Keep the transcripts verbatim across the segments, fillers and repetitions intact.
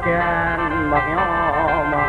นบักยอมา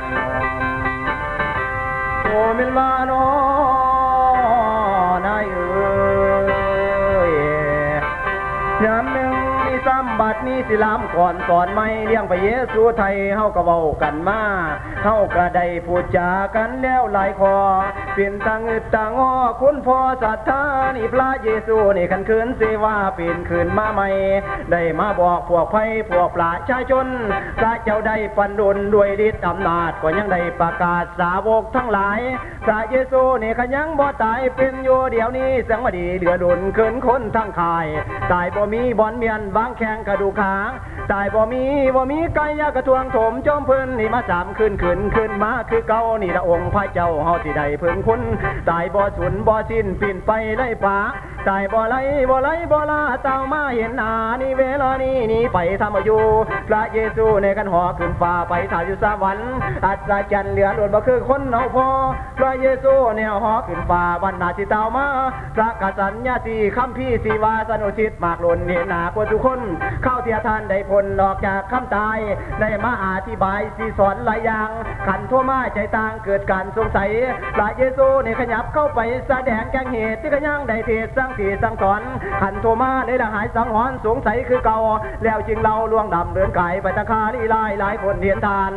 โอมิลมาโนนายเอ้ยยามหนึ่งมีซ้ำบัดนี้สิลามก่อนสอนไม่เลี้ยงพระเยซูไทยเฮาก็เว้ากันมาเฮาก็ได้พูดจากันแล้วหลายคอเป็นตังอึดตังอ้อคุณพ่อศรัทธานี่พระเยซูนี่ขันคืนสิว่าเป็นคืนมาใหม่ได้มาบอกพวกไพ่พวกปราชาชนพระเจ้าได้ปันดลด้วยฤทธิ์อำนาจก็ยังได้ประกาศสาวกทั้งหลายพระเยซูนี่ขยังบ่ตายเป็นอยู่เดี๋ยวนี้สังวดีเหลือดุลเกินคนทั้งคายตายบ่มีบ่อนเมียนวางแข้งกระดูกขาตายบ่มีบ่มีไก่ยากระทวงถมจอมพื้นนี่มาสามขึ้นขึ้นขึ้นมาคือเก่านี่ละองค์พระเจ้าเฮาสิได้เพิ่งคุณตายบ่สูญบ่สิ้นปีนไปไล่ป่าตายบ่ไหลบ่ไหลบ่ลาเต่ามาเห็นหน้านี่เวลานี้นี่ไปทำอยู่พระเยซูในกันหอขึ้นฟ้าไปถ่ายอยู่สวรรค์อัศจรรย์เหลือล้นบ่คือคนเอาพอพระเยซูเนี่ยหอขึ้นฟ้าวันนาสิเต่ามาพระกษัตริย์ญาติคัมภีร์สีวาสนุชิตมากล้นเห็นหน้ากว่าทุกคนเข้าเทียทานได้ผลออกจากคำตายได้มาอธิบายสีสอนหลายอย่างขันทั่วมาใจต่างเกิดการสงสัยพระเยซูเนี่ยขยับเข้าไปแสดงแกงเหตุที่ขยังได้เทศสร้างสีสร้างสอนขันทั่วมาได้ละหายสังหรณ์สงสัยคือเก่าแล้วจึงเราล่วงดำเดินไก่ไปตะคาลีลายหลายคนเห็นทาน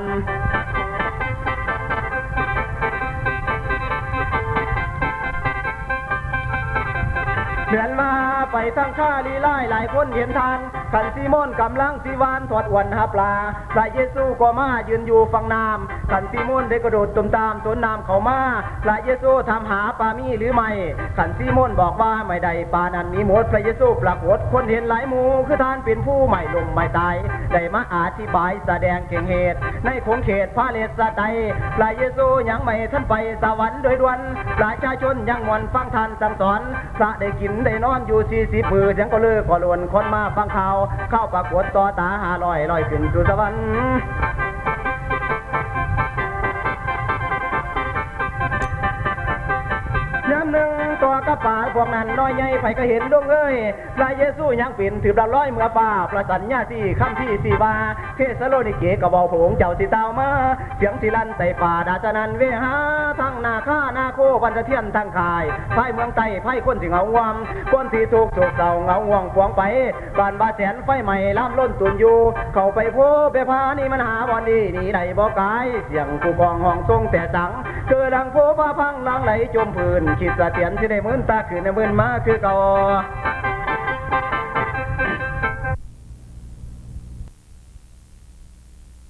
เดือนมาไปทั้งข้าลีไล่หลายคนเห็นทางขันซีมอนกำลังสีวานถอดวันหาปลาพระเยซูก็มายืนอยู่ฝั่งน้ำขันซีมอนได้กระโดดตุ่มตามสวนน้ำเขามาพระเยซูทำหาปลามีหรือไม่ขันซีมอนบอกว่าไม่ได้ปลานั้นมีหมดพระเยซูปรากฏคนเห็นหลายหมู่คือท่านเป็นผู้ไม่ลมไม่ตายได้มาอธิบายแสดงเก่งเหตุในคงเขตพระเลสไตพระเยซูยังไม่ท่านไปสวรรค์โดยด่วนประชาชนยังมวนฟังท่านสั่งสอนพระได้กินได้นอนอยู่สี่สิบมือเสียงก็เลิกก็ล้วนคนมาฟังข่าวเข้าปรากฏต่อตาหาลอยลอยขึ้นสู่สวรรค์ยามหนึ่งตัวกระป๋าพวกนั้นน้อยใหญ่ไผก็เห็นดวงเอ้ยพระเยซูยังเป็นถือละร้อยเมื่อป่าประสัญญาสี่คำที่สี่วาเทสโลนิเกกระบอกผงเจ้าสิเตามาเสียงสิลันใส่ป่าดาจนันเวหาทั้งนาข้านาโคบันเทียนทั้งขายไพ่เมืองไต้ไพ่คนที่เงางวมคนที่ถูกโศกเศร้าเงาห่วงขวงไปบ้านบาแสนไฟใหม่ล้ำล้นตุนอยู่เข้าไปโพไปพานี่มันหาบอลดีนี่ไหนบอกกายเสียงกูกองห้องทรงแต่สังเกิดดังโพฟ้าพังลังไหลจมพื้นคิดสะเทียนที่ได้เหมือนตาขึ้นในมือนมาคือเก่า